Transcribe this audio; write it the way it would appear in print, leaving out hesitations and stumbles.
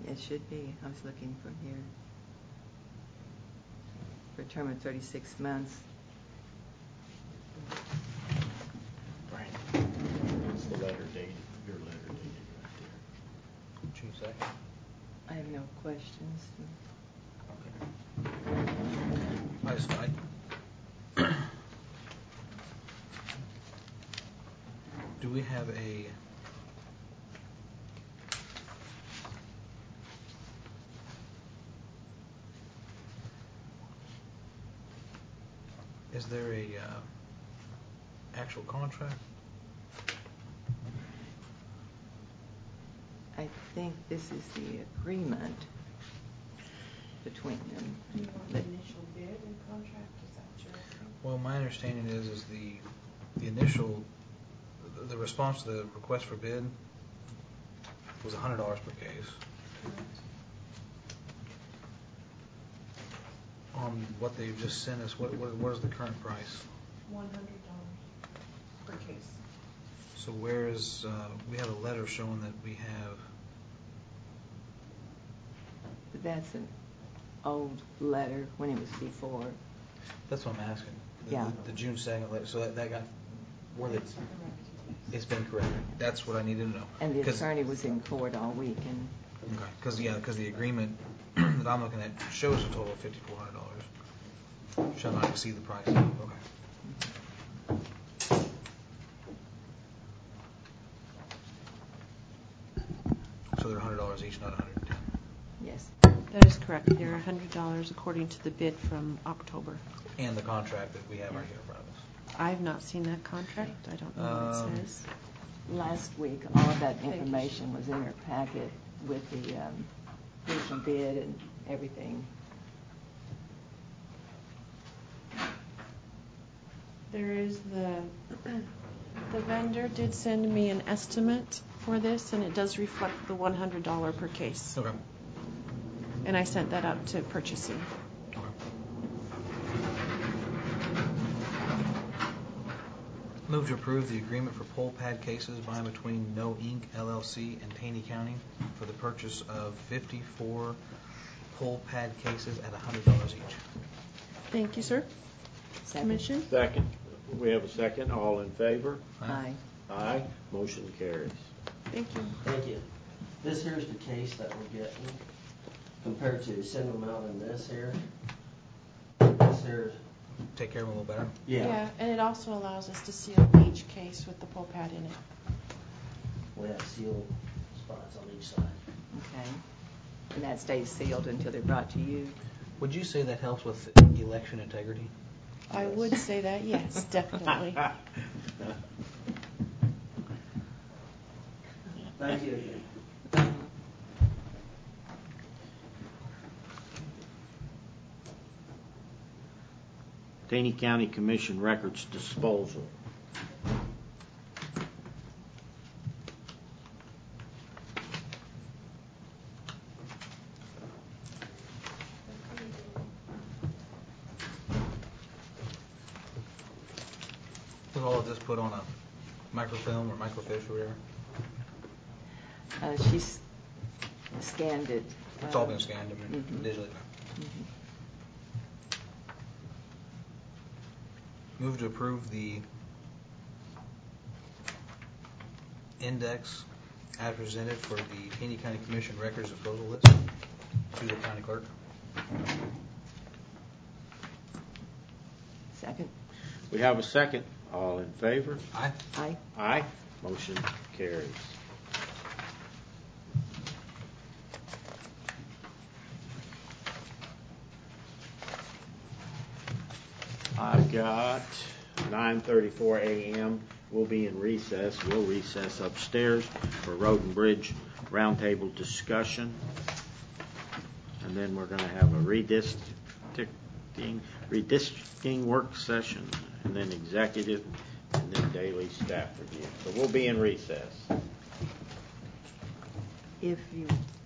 It should be. I was looking from here. For a term of 36 months. Right. It's the letter dated, your letter dated right there. June 2nd. I have no questions. Okay. Do we have a is there a actual contract? I think this is the agreement between them. Do you want the initial bid and contract? Is that what you're asking? Well, my understanding is the initial, the response to the request for bid was $100 per case. On what they've just sent us, what is the current price? $100 per case. So where is, we have a letter showing that we have. That's an old letter when it was before. That's what I'm asking. Yeah. The June 2nd letter. So that got where It's correct. it's been corrected. That's what I needed to know. And the attorney was in court all week. And okay, because the agreement that I'm looking at shows a total of $5,400. Shall not exceed the price. Okay. So they're $100 each, not $110. yes. That is correct. They're $100 according to the bid from October. And the contract that we have right here in front of us. I've not seen that contract. I don't know what it says. Last week, all of that information was in her packet with the original bid and everything. There is the vendor did send me an estimate for this, and it does reflect the $100 per case. Okay. And I sent that up to purchasing. Okay. Move to approve the agreement for pole pad cases by and between No Inc. LLC and Taney County for the purchase of 54 pole pad cases at $100 each. Thank you, sir. Second. Commission? Second. We have a second. All in favor? Aye. Aye. Motion carries. Thank you. Thank you. This here's the case that we're getting compared to sending them out in this here. This here's, Take care of them a little better. yeah, And it also allows us to seal each case with the pole pad in it. we have sealed spots on each side. Okay. And that stays sealed until they're brought to you. Would you say that helps with election integrity? I would say that, yes, definitely. Thank you again. Taney County Commission records disposal. Was all of this put on a microfilm or microfiche or whatever? She's scanned it. It's all been scanned digitally. Mm-hmm. Move to approve the index as presented for the Taney County Commission records disposal list to the county clerk. Second. We have a second. All in favor? Aye. Aye. Aye. Motion carries. I've got 9:34 a.m. We'll be in recess. We'll recess upstairs for Road and Bridge roundtable discussion. And then we're going to have a redistricting work session, and then executive, and then daily staff review. So we'll be in recess. If you